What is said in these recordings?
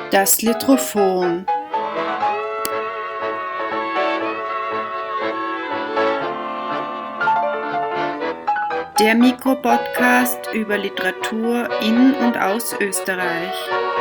Das Litrophon. Der Mikropodcast über Literatur in und aus Österreich.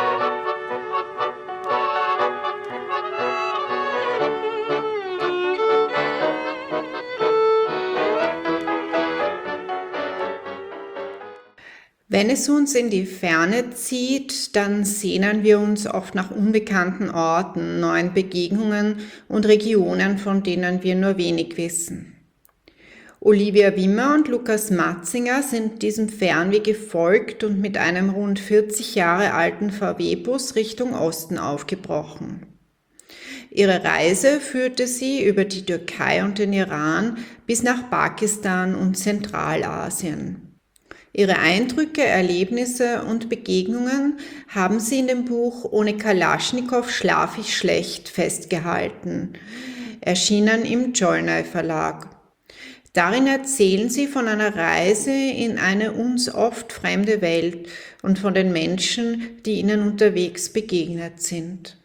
Wenn es uns in die Ferne zieht, dann sehnen wir uns oft nach unbekannten Orten, neuen Begegnungen und Regionen, von denen wir nur wenig wissen. Olivia Wimmer und Lukas Matzinger sind diesem Fernweh gefolgt und mit einem rund 40 Jahre alten VW-Bus Richtung Osten aufgebrochen. Ihre Reise führte sie über die Türkei und den Iran bis nach Pakistan und Zentralasien. Ihre Eindrücke, Erlebnisse und Begegnungen haben sie in dem Buch Ohne Kalaschnikow schlaf ich schlecht festgehalten, erschienen im Cholnay Verlag. Darin erzählen sie von einer Reise in eine uns oft fremde Welt und von den Menschen, die ihnen unterwegs begegnet sind.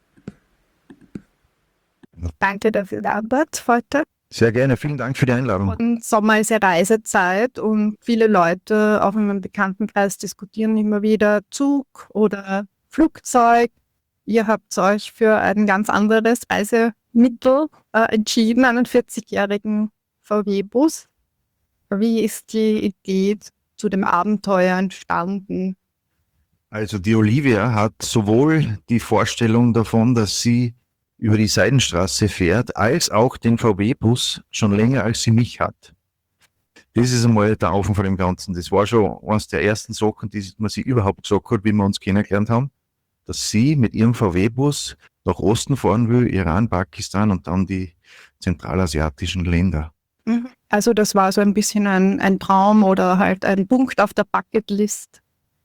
Danke dafür, Albert, heute. Sehr gerne, vielen Dank für die Einladung. Und Sommer ist ja Reisezeit und viele Leute, auch in meinem Bekanntenkreis, diskutieren immer wieder Zug oder Flugzeug. Ihr habt euch für ein ganz anderes Reisemittel entschieden, einen 40-jährigen VW-Bus. Wie ist die Idee zu dem Abenteuer entstanden? Also die Olivia hat sowohl die Vorstellung davon, dass sie über die Seidenstraße fährt, als auch den VW-Bus schon länger, als sie mich hat. Das ist einmal der Anfang von dem Ganzen. Das war schon eines der ersten Sachen, die man sich überhaupt gesagt hat, wie wir uns kennengelernt haben, dass sie mit ihrem VW-Bus nach Osten fahren will, Iran, Pakistan und dann die zentralasiatischen Länder. Also das war so ein bisschen ein Traum oder halt ein Punkt auf der Bucketlist.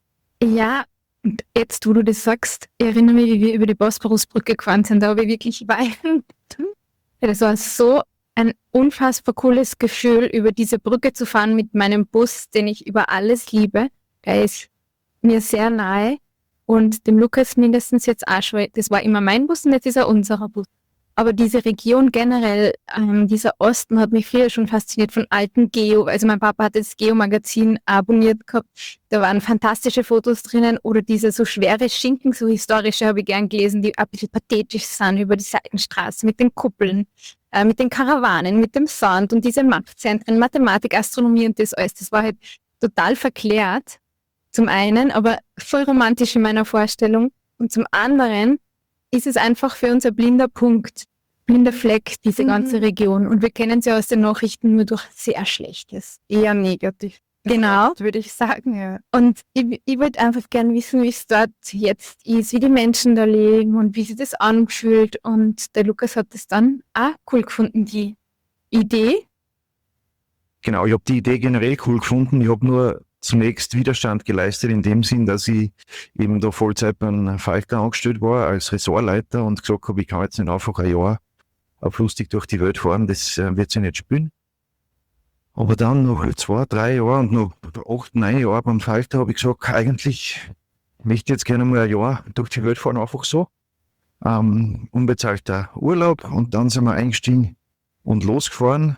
Ja, und jetzt, wo du das sagst, ich erinnere mich, wie wir über die Bosporusbrücke gefahren sind, da habe ich wirklich weinen. Das war so ein unfassbar cooles Gefühl, über diese Brücke zu fahren mit meinem Bus, den ich über alles liebe. Er ist mir sehr nahe und dem Lukas mindestens jetzt auch schon. Das war immer mein Bus und jetzt ist er unserer Bus. Aber diese Region generell, dieser Osten hat mich früher schon fasziniert von alten Geo. Also mein Papa hat das Geo-Magazin abonniert gehabt. Da waren fantastische Fotos drinnen. Oder diese so schwere Schinken, so historische, habe ich gern gelesen, die ein bisschen pathetisch sind über die Seitenstraße mit den Kuppeln, mit den Karawanen, mit dem Sand und diese Machtzentren, Mathematik, Astronomie und das alles. Das war halt total verklärt, zum einen, aber voll romantisch in meiner Vorstellung. Und zum anderen ist es einfach für uns ein blinder Punkt, blinder Fleck, diese ganze Region. Und wir kennen sie aus den Nachrichten nur durch sehr Schlechtes. Eher negativ. Genau. Würde ich sagen, ja. Und ich wollte einfach gerne wissen, wie es dort jetzt ist, wie die Menschen da leben und wie sich das anfühlt. Und der Lukas hat das dann auch cool gefunden, die Idee. Genau, ich habe die Idee generell cool gefunden. Ich habe nur zunächst Widerstand geleistet in dem Sinn, dass ich eben da Vollzeit beim Falter angestellt war als Ressortleiter und gesagt habe, ich kann jetzt nicht einfach ein Jahr auf lustig durch die Welt fahren, das wird sich nicht spielen. Aber dann nach 2, 3 Jahren und noch 8, 9 Jahren beim Falter habe ich gesagt, eigentlich möchte ich jetzt gerne mal ein Jahr durch die Welt fahren, einfach so. Unbezahlter Urlaub und dann sind wir eingestiegen und losgefahren.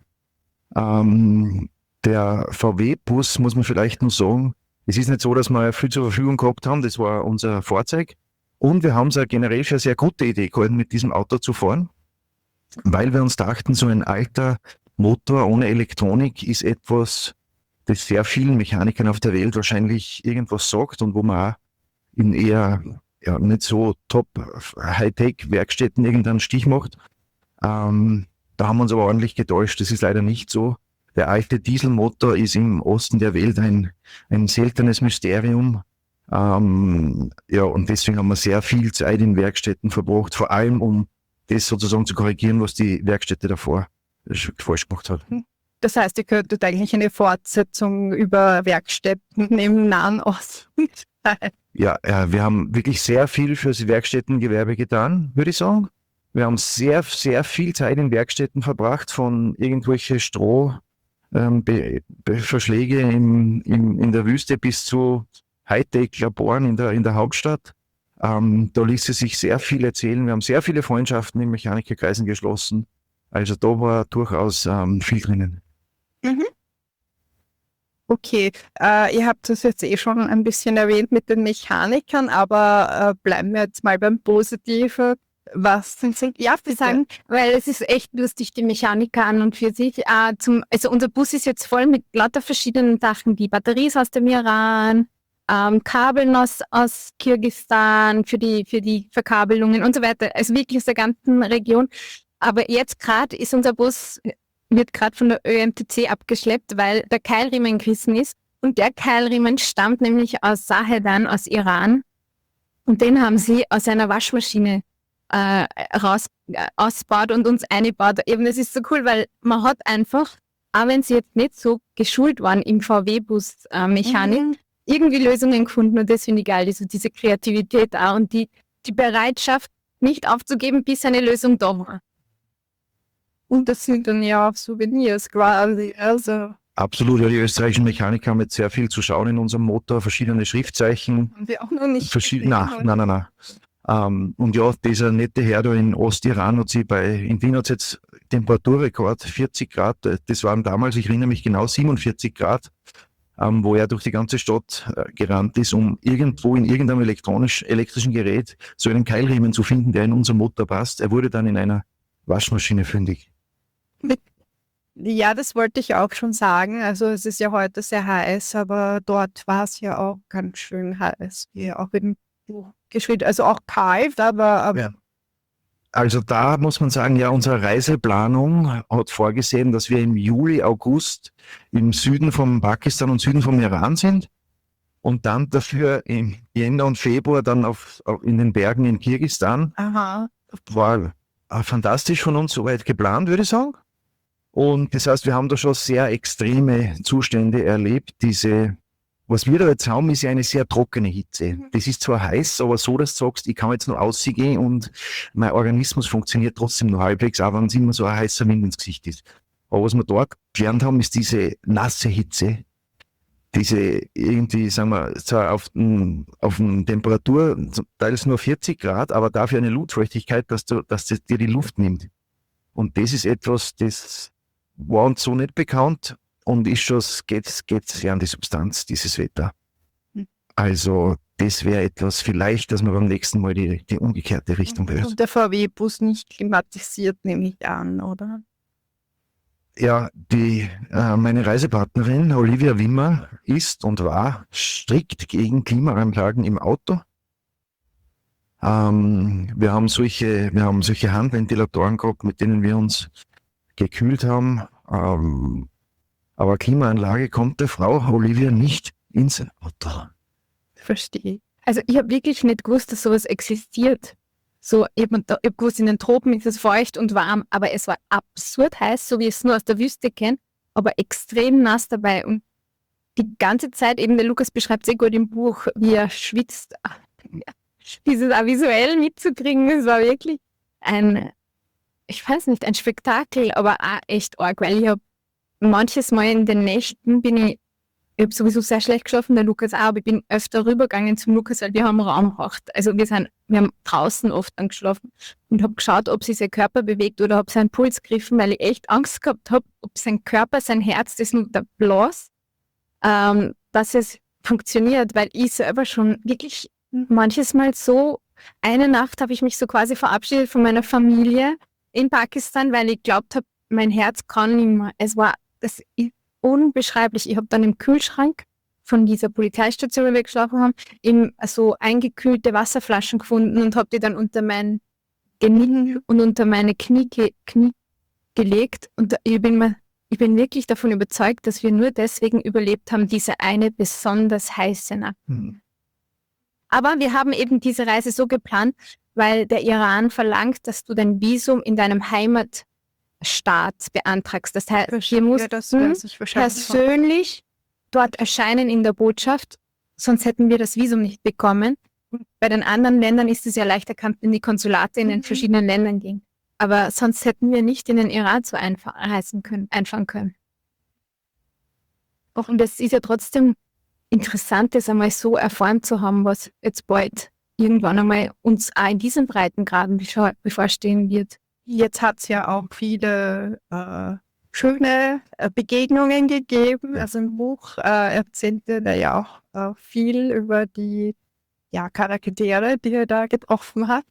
Der VW-Bus, muss man vielleicht noch sagen, es ist nicht so, dass wir viel zur Verfügung gehabt haben, das war unser Fahrzeug. Und wir haben es auch generell für eine sehr gute Idee gehalten, mit diesem Auto zu fahren, weil wir uns dachten, so ein alter Motor ohne Elektronik ist etwas, das sehr vielen Mechanikern auf der Welt wahrscheinlich irgendwas sagt und wo man auch in eher nicht so top Hightech-Werkstätten irgendeinen Stich macht. Da haben wir uns aber ordentlich getäuscht, das ist leider nicht so. Der alte Dieselmotor ist im Osten der Welt ein seltenes Mysterium. Und deswegen haben wir sehr viel Zeit in Werkstätten verbracht, vor allem um das sozusagen zu korrigieren, was die Werkstätte davor falsch gemacht hat. Das heißt, ihr könntet eigentlich eine Fortsetzung über Werkstätten im Nahen Osten sein. Ja, wir haben wirklich sehr viel für das Werkstättengewerbe getan, würde ich sagen. Wir haben sehr, sehr viel Zeit in Werkstätten verbracht, von irgendwelche Verschläge in der Wüste bis zu Hightech-Laboren in der Hauptstadt. Da ließe sich sehr viel erzählen. Wir haben sehr viele Freundschaften in Mechanikerkreisen geschlossen. Also da war durchaus viel drinnen. Okay, ihr habt das jetzt schon ein bisschen erwähnt mit den Mechanikern, aber bleiben wir jetzt mal beim Positiven. Was sind ja, zu sagen, weil es ist echt lustig, die Mechaniker an und für sich. Also unser Bus ist jetzt voll mit lauter verschiedenen Sachen. Die Batterie ist aus dem Iran, Kabeln aus Kirgisistan für die Verkabelungen und so weiter. Also wirklich aus der ganzen Region. Aber jetzt gerade ist unser Bus, wird gerade von der ÖMTC abgeschleppt, weil der Keilriemen gerissen ist. Und der Keilriemen stammt nämlich aus Sahedan, aus Iran. Und den haben sie aus einer Waschmaschine ausbaut und uns eingebaut. Eben, das ist so cool, weil man hat einfach, auch wenn sie jetzt nicht so geschult waren im VW-Bus Mechanik, irgendwie Lösungen gefunden und das finde ich geil, diese Kreativität auch und die Bereitschaft, nicht aufzugeben, bis eine Lösung da war. Und das sind dann ja auch Souvenirs quasi. Also Absolut, ja, die österreichischen Mechaniker haben jetzt sehr viel zu schauen in unserem Motor, verschiedene Schriftzeichen. haben wir auch noch nicht gesehen, Nein. Und ja, dieser nette Herr da in Ostiran hat sich in Wien hat es jetzt Temperaturrekord, 40 Grad, das waren damals, ich erinnere mich genau, 47 Grad, wo er durch die ganze Stadt gerannt ist, um irgendwo in irgendeinem elektrischen Gerät so einen Keilriemen zu finden, der in unser Motor passt. Er wurde dann in einer Waschmaschine fündig. Ja, das wollte ich auch schon sagen. Also es ist ja heute sehr heiß, aber dort war es ja auch ganz schön heiß, wie auch im Buch geschrieben. Also auch kalt, aber Ja. Also da muss man sagen, ja, unsere Reiseplanung hat vorgesehen, dass wir im Juli, August im Süden von Pakistan und Süden vom Iran sind und dann dafür im Jänner und Februar dann in den Bergen in Kirgisistan. aha. War fantastisch von uns soweit geplant, würde ich sagen. Und das heißt, wir haben da schon sehr extreme Zustände erlebt. Was wir da jetzt haben, ist ja eine sehr trockene Hitze. Das ist zwar heiß, aber so, dass du sagst, ich kann jetzt noch rausgehen und mein Organismus funktioniert trotzdem noch halbwegs, auch wenn es immer so ein heißer Wind ins Gesicht ist. Aber was wir dort gelernt haben, ist diese nasse Hitze. Diese irgendwie, sagen wir, zwar auf den Temperatur, teils nur 40 Grad, aber dafür eine Luftfeuchtigkeit, dass das dir die Luft nimmt. Und das ist etwas, das war uns so nicht bekannt. Und geht sehr an die Substanz, dieses Wetter. Also das wäre etwas vielleicht, dass man beim nächsten Mal die umgekehrte Richtung wäre. Und der VW-Bus nicht klimatisiert, nehme ich an, oder? Ja, meine Reisepartnerin Olivia Wimmer ist und war strikt gegen Klimaanlagen im Auto. Wir haben solche Handventilatoren gehabt, mit denen wir uns gekühlt haben. Aber Klimaanlage kommt der Frau Olivia nicht ins Auto. Verstehe. Also ich habe wirklich nicht gewusst, dass sowas existiert. So, ich hab gewusst, in den Tropen ist es feucht und warm, aber es war absurd heiß, so wie ich es nur aus der Wüste kenne, aber extrem nass dabei. Und die ganze Zeit, eben der Lukas beschreibt sehr gut im Buch, wie er schwitzt. Dieses auch visuell mitzukriegen, es war wirklich ein Spektakel, aber auch echt arg, weil ich habe manches Mal in den Nächten ich habe sowieso sehr schlecht geschlafen, der Lukas auch, aber ich bin öfter rübergegangen zum Lukas, weil wir haben Raum gebraucht. Also wir haben draußen oft angeschlafen und habe geschaut, ob sich sein Körper bewegt oder ob sein Puls griffen, weil ich echt Angst gehabt habe, ob sein Körper, sein Herz, das nur der Blas, dass es funktioniert, weil ich selber schon wirklich manches Mal so, eine Nacht habe ich mich so quasi verabschiedet von meiner Familie in Pakistan, weil ich glaubt habe, mein Herz kann nicht mehr. Das ist unbeschreiblich. Ich habe dann im Kühlschrank von dieser Polizeistation, wo wir geschlafen haben, so eingekühlte Wasserflaschen gefunden und habe die dann unter mein Genick und unter meine Knie gelegt. Und ich bin wirklich davon überzeugt, dass wir nur deswegen überlebt haben, diese eine besonders heiße Nacht. Aber wir haben eben diese Reise so geplant, weil der Iran verlangt, dass du dein Visum in deinem Heimatstaat beantragst. Das heißt, hier musst du persönlich dort erscheinen in der Botschaft, sonst hätten wir das Visum nicht bekommen. Bei den anderen Ländern ist es ja leicht erkannt, wenn die Konsulate in den verschiedenen Ländern gehen. Aber sonst hätten wir nicht in den Iran so einfahren können. Und es ist ja trotzdem interessant, das einmal so erfahren zu haben, was jetzt bald irgendwann einmal uns auch in diesen Breitengraden bevorstehen wird. Jetzt hat es ja auch viele schöne Begegnungen gegeben. Ja. Also im Buch erzählt er ja auch viel über die Charaktere, die er da getroffen hat.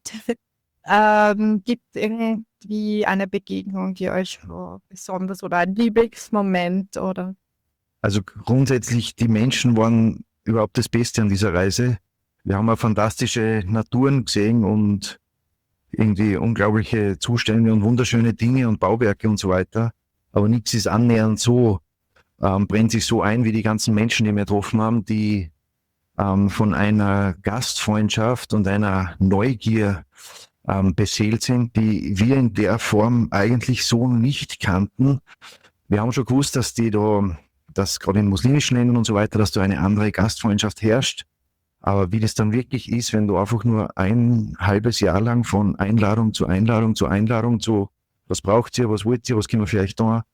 Gibt es irgendwie eine Begegnung, die euch besonders oder ein Lieblingsmoment oder? Also grundsätzlich, die Menschen waren überhaupt das Beste an dieser Reise. Wir haben eine fantastische Naturen gesehen und irgendwie unglaubliche Zustände und wunderschöne Dinge und Bauwerke und so weiter. Aber nichts ist annähernd so, brennt sich so ein wie die ganzen Menschen, die wir getroffen haben, die von einer Gastfreundschaft und einer Neugier beseelt sind, die wir in der Form eigentlich so nicht kannten. Wir haben schon gewusst, dass dass gerade in muslimischen Ländern und so weiter, dass da eine andere Gastfreundschaft herrscht. Aber wie das dann wirklich ist, wenn du einfach nur ein halbes Jahr lang von Einladung zu Einladung zu Einladung zu was braucht ihr, was wollt ihr, was können wir vielleicht da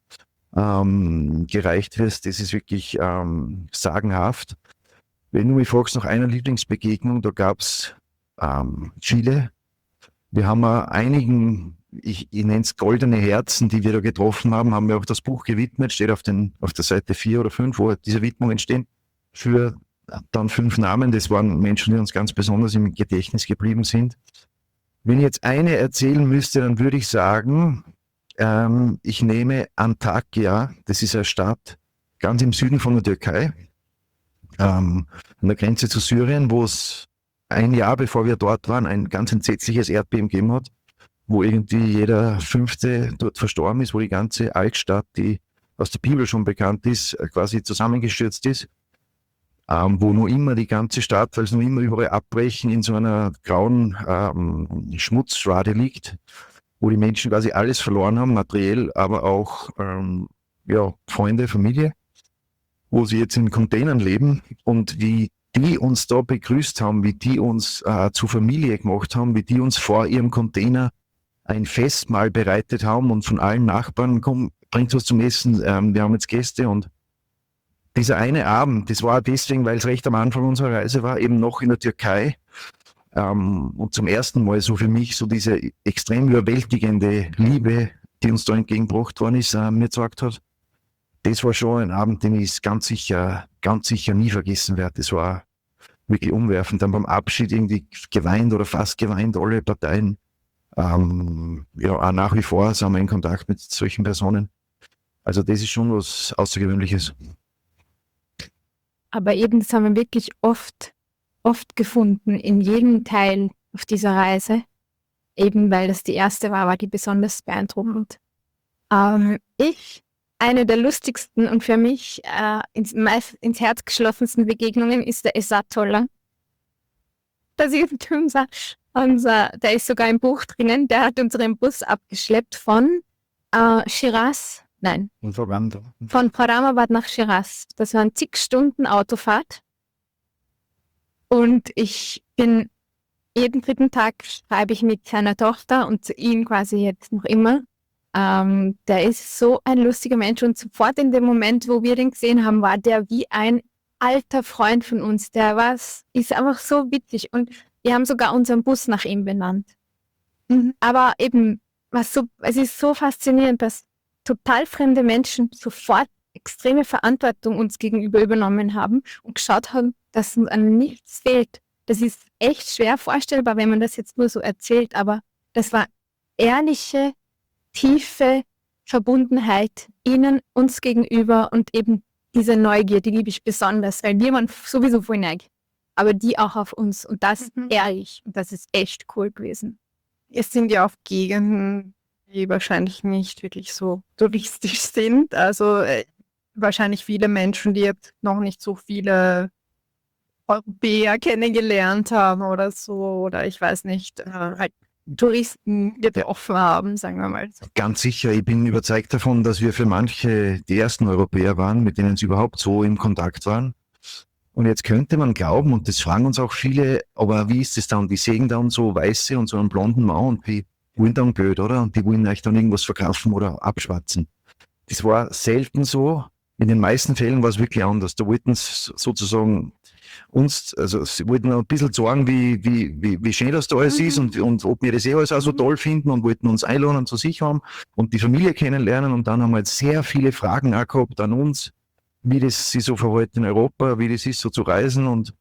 gereicht wirst, das ist wirklich sagenhaft. Wenn du mich fragst nach einer Lieblingsbegegnung, da gab's Chile. Wir haben einigen, ich nenne es goldene Herzen, die wir da getroffen haben, haben wir auch das Buch gewidmet, steht auf der Seite 4 oder 5, wo diese Widmungen stehen, für dann 5 Namen. Das waren Menschen, die uns ganz besonders im Gedächtnis geblieben sind. Wenn ich jetzt eine erzählen müsste, dann würde ich sagen, ich nehme Antakya, das ist eine Stadt ganz im Süden von der Türkei, an der Grenze zu Syrien, wo es ein Jahr bevor wir dort waren, ein ganz entsetzliches Erdbeben gegeben hat, wo irgendwie jeder 5. dort verstorben ist, wo die ganze Altstadt, die aus der Bibel schon bekannt ist, quasi zusammengestürzt ist, wo nur immer die ganze Stadt, weil es nur immer überall abbrechen, in so einer grauen Schmutzschwade liegt, wo die Menschen quasi alles verloren haben, materiell, aber auch Freunde, Familie, wo sie jetzt in Containern leben und wie die uns da begrüßt haben, wie die uns zur Familie gemacht haben, wie die uns vor ihrem Container ein Festmahl bereitet haben und von allen Nachbarn, komm, bringt was zum Essen, wir haben jetzt Gäste. Und dieser eine Abend, das war deswegen, weil es recht am Anfang unserer Reise war, eben noch in der Türkei, und zum ersten Mal so für mich so diese extrem überwältigende Liebe, die uns da entgegengebracht worden ist, mir gesagt hat, das war schon ein Abend, den ich ganz sicher nie vergessen werde. Das war wirklich umwerfend. Dann beim Abschied irgendwie geweint oder fast geweint, alle Parteien. Auch nach wie vor sind wir in Kontakt mit solchen Personen. Also das ist schon was Außergewöhnliches. Aber eben, das haben wir wirklich oft gefunden, in jedem Teil auf dieser Reise. Eben, weil das die erste war die besonders beeindruckend. Eine der lustigsten und für mich ins Herz geschlossensten Begegnungen ist der Esat-Toller. Das ist der ist sogar im Buch drinnen, der hat unseren Bus abgeschleppt von Shiraz, nein, von Moradabad nach Shiraz. Das waren zig Stunden Autofahrt. Und ich bin jeden 3. Tag schreibe ich mit seiner Tochter und zu ihm quasi jetzt noch immer. Der ist so ein lustiger Mensch und sofort in dem Moment, wo wir den gesehen haben, war der wie ein alter Freund von uns. Ist einfach so witzig und wir haben sogar unseren Bus nach ihm benannt. Aber eben, es ist so faszinierend, dass total fremde Menschen sofort extreme Verantwortung uns gegenüber übernommen haben und geschaut haben, dass uns an nichts fehlt. Das ist echt schwer vorstellbar, wenn man das jetzt nur so erzählt, aber das war ehrliche, tiefe Verbundenheit ihnen, uns gegenüber und eben diese Neugier, die liebe ich besonders, weil wir waren sowieso voll neugierig, aber die auch auf uns und das ehrlich und das ist echt cool gewesen. Es sind ja auch Gegenden, die wahrscheinlich nicht wirklich so touristisch sind, also wahrscheinlich viele Menschen, die jetzt noch nicht so viele Europäer kennengelernt haben oder so, oder ich weiß nicht, halt Touristen getroffen haben, sagen wir mal so. Ganz sicher, ich bin überzeugt davon, dass wir für manche die ersten Europäer waren, mit denen sie überhaupt so im Kontakt waren. Und jetzt könnte man glauben, und das fragen uns auch viele, aber wie ist das dann? Die sehen dann so Weiße und so einen blonden Mann und die wollen dann blöd, oder? Und die wollen euch dann irgendwas verkaufen oder abschwatzen. Das war selten so. in den meisten Fällen war es wirklich anders. Da wollten sie sozusagen uns, also sie wollten noch ein bisschen sagen, wie schön das da alles ist und ob wir das alles auch so toll finden und wollten uns einladen zu sich haben und die Familie kennenlernen. Und dann haben wir jetzt sehr viele Fragen auch gehabt an uns, wie das sich so verhält in Europa, wie das ist, so zu reisen. Und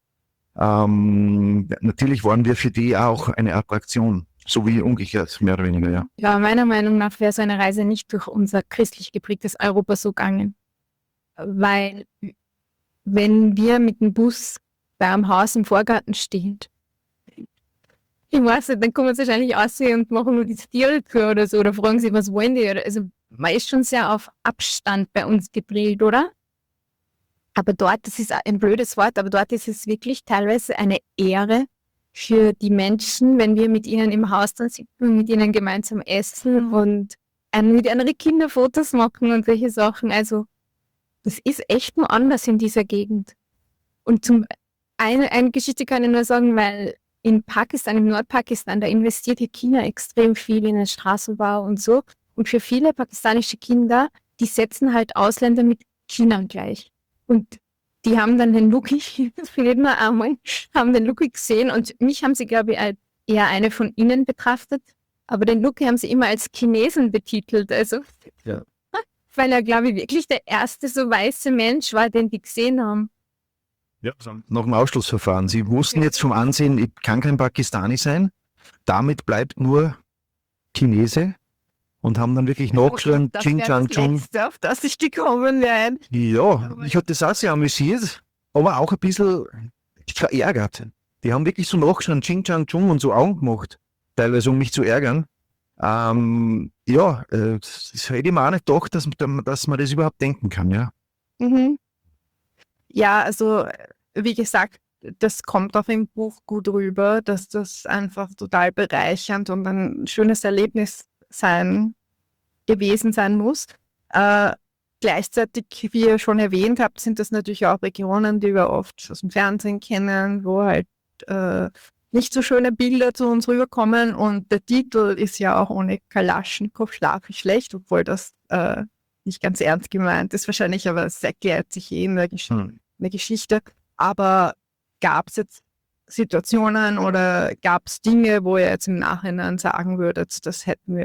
natürlich waren wir für die auch eine Attraktion, so wie umgekehrt, mehr oder weniger, ja. Ja, meiner Meinung nach wäre so eine Reise nicht durch unser christlich geprägtes Europa so gegangen. Weil wenn wir mit dem Bus bei einem Haus im Vorgarten stehen, ich weiß nicht, dann kommen sie wahrscheinlich aussehen und machen nur die Tiertür oder so oder fragen sie, was wollen die? Oder, also man ist schon sehr auf Abstand bei uns gedrillt, oder? Aber dort, das ist ein blödes Wort, aber dort ist es wirklich teilweise eine Ehre für die Menschen, wenn wir mit ihnen im Haus dann sitzen und mit ihnen gemeinsam essen und mit anderen Kinder Fotos machen und solche Sachen. Also das ist echt nur anders in dieser Gegend. Und eine Geschichte kann ich nur sagen, weil in Pakistan, im Nordpakistan, da investiert hier China extrem viel in den Straßenbau und so. Und für viele pakistanische Kinder, die setzen halt Ausländer mit Kindern gleich. Und die haben dann den Luki, das findet man einmal, haben den Luki gesehen und mich haben sie, glaube ich, eher eine von ihnen betrachtet. Aber den Luki haben sie immer als Chinesen betitelt. Also, Ja. weil er, glaube ich, wirklich der erste so weiße Mensch war, den die gesehen haben. Ja. Nach dem Ausschlussverfahren. Sie wussten jetzt vom Ansehen, ich kann kein Pakistani sein. Damit bleibt nur Chinese und haben dann wirklich nachgeschrieben, Das Ching wäre Chang das Chung. Letzte, auf das ich gekommen wäre. Ja, ich hatte das auch sehr amüsiert, aber auch ein bisschen verärgert. Die haben wirklich so nachgeschaut, Ching Chang Chung und so Augen gemacht, teilweise um mich zu ärgern. Das hätte ich mir auch nicht gedacht, dass man das überhaupt denken kann, ja. Mhm. Ja, also wie gesagt, das kommt auch im Buch gut rüber, dass das einfach total bereichernd und ein schönes Erlebnis gewesen sein muss. Gleichzeitig, wie ihr schon erwähnt habt, sind das natürlich auch Regionen, die wir oft aus dem Fernsehen kennen, wo halt nicht so schöne Bilder zu uns rüberkommen. Und der Titel ist ja auch ohne Kalaschnikow schlafe ich schlecht, obwohl das nicht ganz ernst gemeint ist wahrscheinlich, aber es erklärt sich in der Geschichte. Aber gab es jetzt Situationen oder gab es Dinge, wo ihr jetzt im Nachhinein sagen würdet, das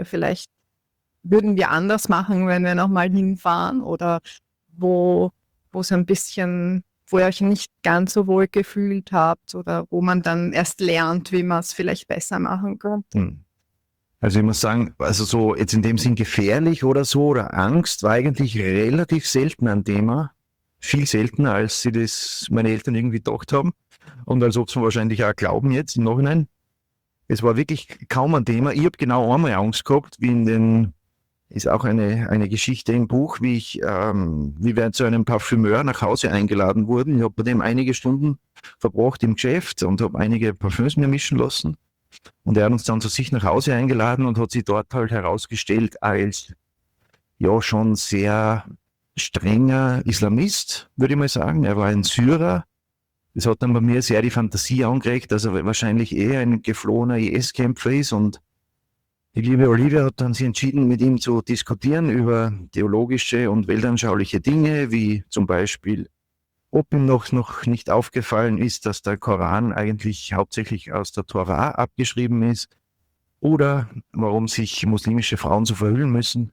würden wir anders machen, wenn wir nochmal hinfahren, oder wo es ein bisschen, wo ihr euch nicht ganz so wohl gefühlt habt oder wo man dann erst lernt, wie man es vielleicht besser machen könnte? Also ich muss sagen, also so jetzt in dem Sinn gefährlich oder so oder Angst war eigentlich relativ selten ein Thema. Viel seltener, als sie das meine Eltern irgendwie gedacht haben und als ob sie mir wahrscheinlich auch glauben jetzt im Nachhinein. Es war wirklich kaum ein Thema. Ich habe genau einmal Angst gehabt, ist auch eine Geschichte im Buch, wie wir zu einem Parfümeur nach Hause eingeladen wurden. Ich habe bei dem einige Stunden verbracht im Geschäft und habe einige Parfüms mir mischen lassen. Und er hat uns dann zu sich nach Hause eingeladen und hat sich dort halt herausgestellt als ja schon sehr strenger Islamist, würde ich mal sagen. Er war ein Syrer. Das hat dann bei mir sehr die Fantasie angeregt, dass er wahrscheinlich eher ein geflohener IS-Kämpfer ist. Und die liebe Olivia hat dann sich entschieden, mit ihm zu diskutieren über theologische und weltanschauliche Dinge, wie zum Beispiel, ob ihm noch nicht aufgefallen ist, dass der Koran eigentlich hauptsächlich aus der Tora abgeschrieben ist, oder warum sich muslimische Frauen so verhüllen müssen.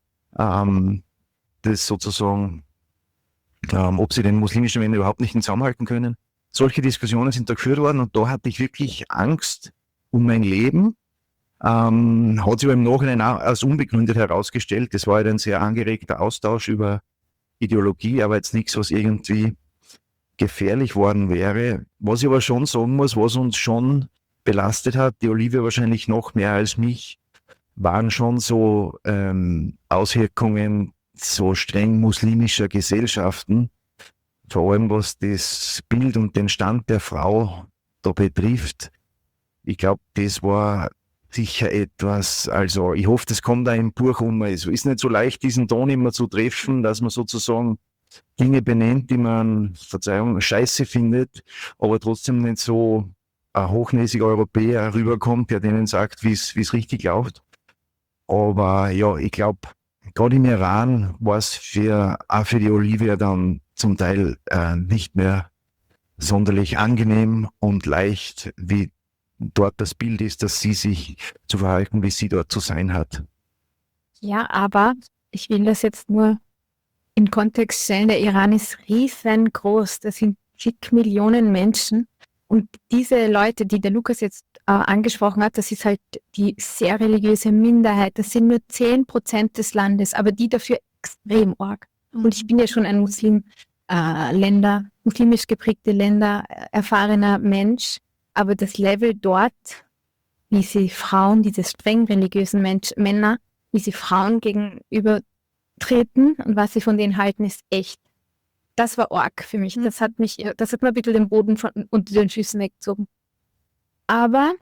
Das sozusagen, ob sie den muslimischen Männern überhaupt nicht zusammenhalten können. Solche Diskussionen sind da geführt worden und da hatte ich wirklich Angst um mein Leben. Hat sich aber im Nachhinein auch als unbegründet herausgestellt. Das war halt ein sehr angeregter Austausch über Ideologie, aber jetzt nichts, was irgendwie gefährlich worden wäre. Was ich aber schon sagen muss, was uns schon belastet hat, die Olivia wahrscheinlich noch mehr als mich, waren schon so Auswirkungen so streng muslimischer Gesellschaften, vor allem was das Bild und den Stand der Frau da betrifft. Ich glaube, das war sicher etwas, also ich hoffe, das kommt da im Buch Es ist nicht so leicht, diesen Ton immer zu treffen, dass man sozusagen Dinge benennt, die man, Verzeihung, scheiße findet, aber trotzdem nicht so ein hochnäsiger Europäer rüberkommt, der denen sagt, wie es richtig läuft. Aber ja, ich glaube, gerade im Iran war es auch für die Olivia dann zum Teil nicht mehr sonderlich angenehm und leicht, wie dort das Bild ist, dass sie sich zu verhalten, wie sie dort zu sein hat. Ja, aber ich will das jetzt nur in Kontext stellen. Der Iran ist riesengroß. Das sind zig Millionen Menschen. Und diese Leute, die der Lukas jetzt angesprochen hat, das ist halt die sehr religiöse Minderheit. Das sind nur 10% des Landes, aber die dafür extrem arg. Und ich bin ja schon ein muslimisch geprägte Länder erfahrener Mensch. Aber das Level dort, wie sie Frauen, diese streng religiösen Männer, wie sie Frauen gegenüber treten und was sie von denen halten, ist echt. Das war arg für mich. Das hat mir ein bisschen den Boden unter den Füßen weggezogen. Aber,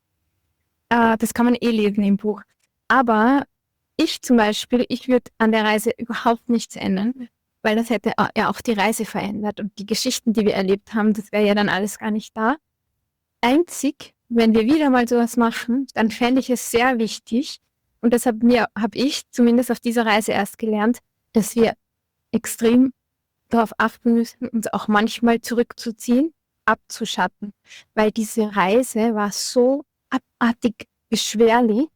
das kann man lesen im Buch. Aber ich zum Beispiel, ich würde an der Reise überhaupt nichts ändern, weil das hätte ja auch die Reise verändert und die Geschichten, die wir erlebt haben, das wäre ja dann alles gar nicht da. Einzig, wenn wir wieder mal sowas machen, dann fände ich es sehr wichtig, und das habe ich zumindest auf dieser Reise erst gelernt, dass wir extrem darauf achten müssen, uns auch manchmal zurückzuziehen, abzuschatten, weil diese Reise war so abartig beschwerlich,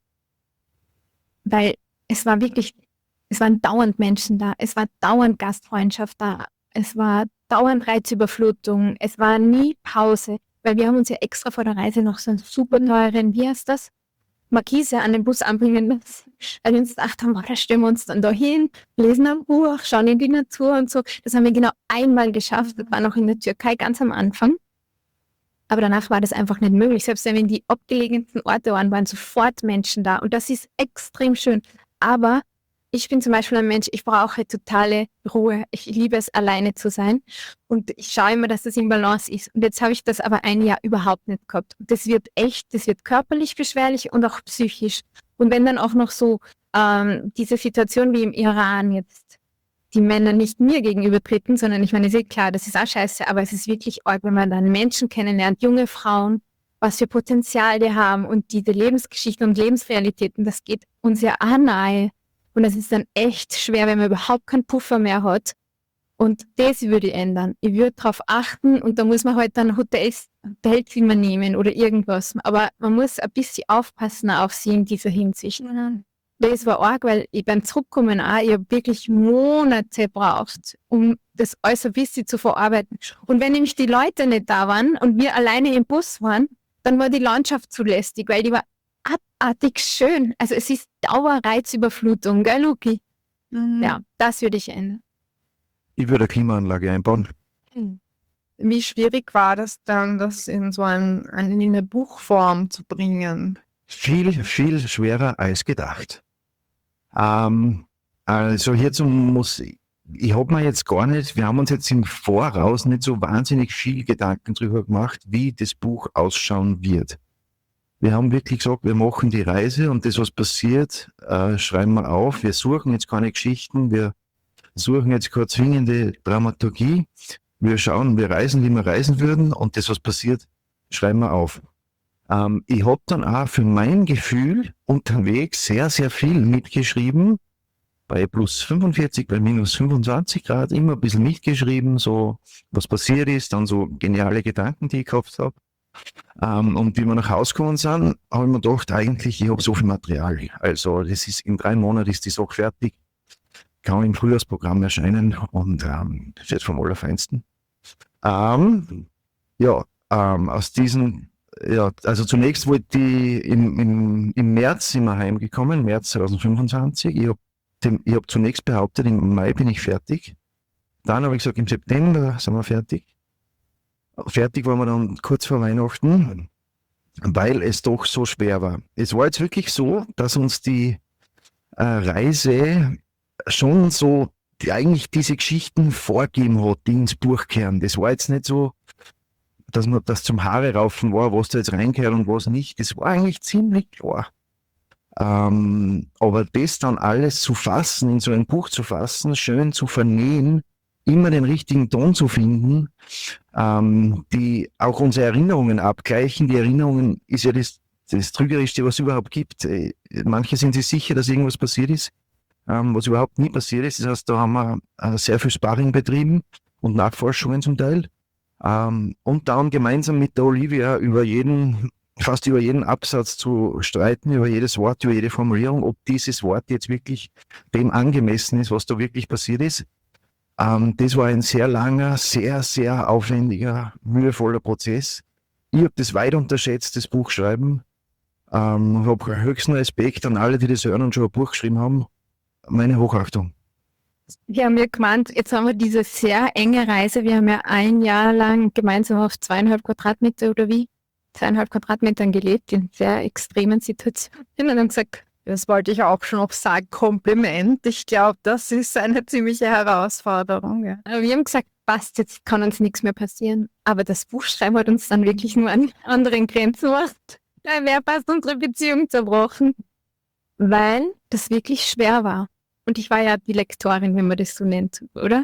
weil es waren dauernd Menschen da, es war dauernd Gastfreundschaft da, es war dauernd Reizüberflutung, es war nie Pause, weil wir haben uns ja extra vor der Reise noch so einen super teuren, wie heißt das, Markise an den Bus anbringen lassen, weil wir uns gedacht haben, da stellen wir uns dann da hin, lesen ein Buch, schauen in die Natur und so. Das haben wir genau einmal geschafft, das war noch in der Türkei ganz am Anfang. Aber danach war das einfach nicht möglich. Selbst wenn wir in die abgelegensten Orte waren sofort Menschen da. Und das ist extrem schön. Aber ich bin zum Beispiel ein Mensch, ich brauche totale Ruhe. Ich liebe es, alleine zu sein. Und ich schaue immer, dass das im Balance ist. Und jetzt habe ich das aber ein Jahr überhaupt nicht gehabt. Und das wird körperlich beschwerlich und auch psychisch. Und wenn dann auch noch so diese Situation wie im Iran jetzt, die Männer nicht mir gegenüber treten, sondern ich meine, ist eh klar, das ist auch scheiße, aber es ist wirklich arg, wenn man dann Menschen kennenlernt, junge Frauen, was für Potenzial die haben und diese Lebensgeschichten und Lebensrealitäten, das geht uns ja auch nahe. Und das ist dann echt schwer, wenn man überhaupt keinen Puffer mehr hat. Und das würde ich ändern. Ich würde darauf achten und da muss man halt dann Hotelzimmer nehmen oder irgendwas. Aber man muss ein bisschen aufpassen auf sie in dieser Hinsicht. Das war arg, weil ich beim Zurückkommen auch, ich habe wirklich Monate gebraucht, um das alles ein bisschen zu verarbeiten. Und wenn nämlich die Leute nicht da waren und wir alleine im Bus waren, dann war die Landschaft zu lästig, weil die war abartig schön. Also es ist Dauerreizüberflutung, gell, Luki? Ja, das würde ich ändern. Ich würde eine Klimaanlage einbauen. Wie schwierig war das dann, das in so in eine Buchform zu bringen? Viel, viel schwerer als gedacht. Also hierzu ich habe mir jetzt gar nicht, wir haben uns jetzt im Voraus nicht so wahnsinnig viel Gedanken drüber gemacht, wie das Buch ausschauen wird. Wir haben wirklich gesagt, wir machen die Reise und das, was passiert, schreiben wir auf. Wir suchen jetzt keine Geschichten, wir suchen jetzt keine zwingende Dramaturgie. Wir schauen, wir reisen, wie wir reisen würden und das, was passiert, schreiben wir auf. Ich habe dann auch für mein Gefühl unterwegs sehr, sehr viel mitgeschrieben. Bei plus 45, bei minus 25 Grad immer ein bisschen mitgeschrieben, so was passiert ist, dann so geniale Gedanken, die ich gehabt habe. Und wie wir nach Hause gekommen sind, habe ich mir gedacht, eigentlich, ich habe so viel Material. Also das ist in 3 Monaten ist die Sache fertig. Kann im Frühjahrsprogramm erscheinen und das ist vom Allerfeinsten. Aus diesen, also zunächst wollte ich im März sind wir heimgekommen, März 2025. Ich hab zunächst behauptet, im Mai bin ich fertig. Dann habe ich gesagt, im September sind wir fertig. Fertig waren wir dann kurz vor Weihnachten, weil es doch so schwer war. Es war jetzt wirklich so, dass uns die Reise schon so eigentlich diese Geschichten vorgeben hat, die ins Buch kehren. Das war jetzt nicht so, dass man das zum Haare raufen war, was da jetzt reingehört und was nicht. Das war eigentlich ziemlich klar. Aber das dann alles zu fassen, in so ein Buch zu fassen, schön zu vernähen, immer den richtigen Ton zu finden, die auch unsere Erinnerungen abgleichen. Die Erinnerungen ist ja das Trügerischste, was es überhaupt gibt. Manche sind sich sicher, dass irgendwas passiert ist. was überhaupt nie passiert ist. Das heißt, da haben wir sehr viel Sparring betrieben und Nachforschungen zum Teil. Und dann gemeinsam mit der Olivia fast über jeden Absatz zu streiten, über jedes Wort, über jede Formulierung, ob dieses Wort jetzt wirklich dem angemessen ist, was da wirklich passiert ist. Das war ein sehr langer, sehr, sehr aufwendiger, mühevoller Prozess. Ich habe das weit unterschätzt, das Buchschreiben. Habe höchsten Respekt an alle, die das hören und schon ein Buch geschrieben haben. Meine Hochachtung. Wir haben ja gemeint, jetzt haben wir diese sehr enge Reise. Wir haben ja ein Jahr lang gemeinsam auf 2,5 Quadratmeter oder wie? 2,5 Quadratmetern gelebt in sehr extremen Situationen. Und haben gesagt, Das wollte ich auch schon noch sagen, Kompliment. Ich glaube, das ist eine ziemliche Herausforderung. Ja. wir haben gesagt, passt, jetzt kann uns nichts mehr passieren. Aber das Buchschreiben hat uns dann wirklich nur an anderen Grenzen gemacht. Da wäre fast unsere Beziehung zerbrochen. Weil das wirklich schwer war. Und ich war ja die Lektorin, wenn man das so nennt, oder?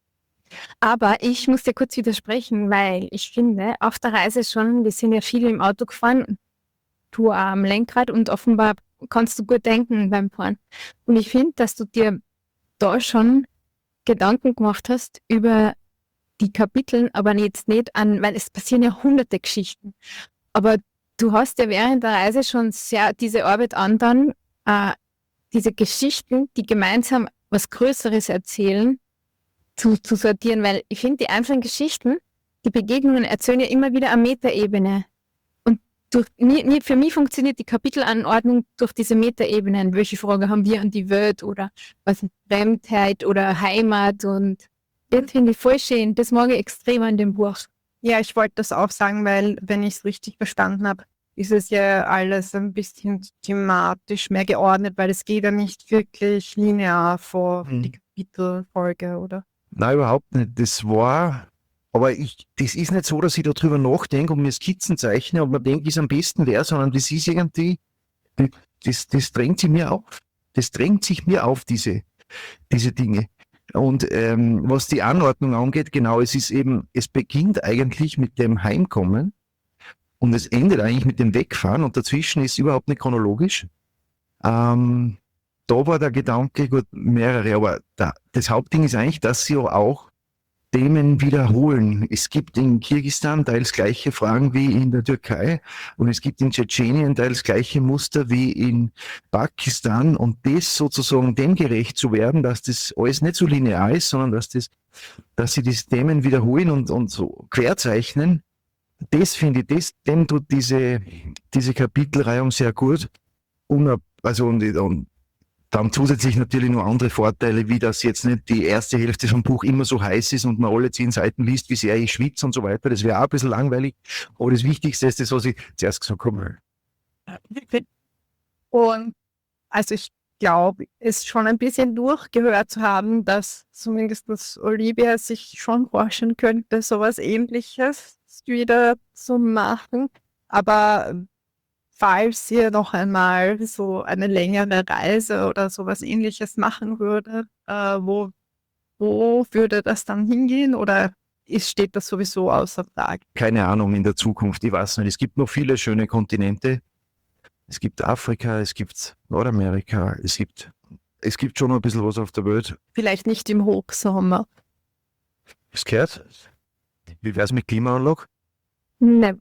Aber ich muss dir kurz widersprechen, weil ich finde, auf der Reise schon, wir sind ja viel im Auto gefahren, du am Lenkrad und offenbar kannst du gut denken beim Fahren. Und ich finde, dass du dir da schon Gedanken gemacht hast über die Kapitel, aber jetzt nicht an, weil es passieren ja hunderte Geschichten. Aber du hast ja während der Reise schon sehr diese Arbeit andauern, diese Geschichten, die gemeinsam was Größeres erzählen, zu sortieren, weil ich finde, die einzelnen Geschichten, die Begegnungen erzählen ja immer wieder eine Metaebene. Und für mich funktioniert die Kapitelanordnung durch diese Metaebenen. Welche Frage haben wir an die Welt oder was ist Fremdheit oder Heimat, und das finde ich voll schön. Das mag ich extrem an dem Buch. Ja, ich wollte das auch sagen, weil, wenn ich es richtig verstanden habe, ist es ja alles ein bisschen thematisch mehr geordnet, weil es geht ja nicht wirklich linear vor die Kapitelfolge, oder? Nein, überhaupt nicht. Aber das ist nicht so, dass ich darüber nachdenke und mir Skizzen zeichne und man denkt, wie es am besten wäre, sondern das ist irgendwie, das drängt sich mir auf. Das drängt sich mir auf, diese Dinge. Und was die Anordnung angeht, genau, es beginnt eigentlich mit dem Heimkommen und es endet eigentlich mit dem Wegfahren und dazwischen ist überhaupt nicht chronologisch. Da war der Gedanke, gut, mehrere, aber das Hauptding ist eigentlich, dass sie auch Themen wiederholen. Es gibt in Kirgisistan teils gleiche Fragen wie in der Türkei und es gibt in Tschetschenien teils gleiche Muster wie in Pakistan, und das sozusagen dem gerecht zu werden, dass das alles nicht so linear ist, sondern dass sie diese Themen wiederholen und so querzeichnen, das finde ich, dem tut diese Kapitelreihung sehr gut. Und dann zusätzlich natürlich noch andere Vorteile, wie dass jetzt nicht die erste Hälfte vom Buch immer so heiß ist und man alle 10 Seiten liest, wie sehr ich schwitze und so weiter. Das wäre auch ein bisschen langweilig. Aber das Wichtigste ist das, was ich zuerst gesagt habe. Und also ich glaube, es schon ein bisschen durchgehört zu haben, dass zumindest das Olivia sich schon vorstellen könnte, sowas Ähnliches wieder zu machen. Aber falls ihr noch einmal so eine längere Reise oder sowas Ähnliches machen würde, wo würde das dann hingehen, oder steht das sowieso außer Frage? Keine Ahnung in der Zukunft, ich weiß nicht. Es gibt noch viele schöne Kontinente. Es gibt Afrika, es gibt Nordamerika, es gibt schon noch ein bisschen was auf der Welt. Vielleicht nicht im Hochsommer. Es gehört. Wie wäre es mit Klimaanlage? Never.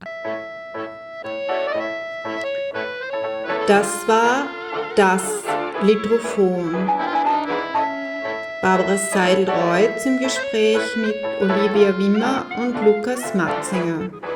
Das war das Litrophon. Barbara Seidel-Reutz im Gespräch mit Olivia Wimmer und Lukas Matzinger.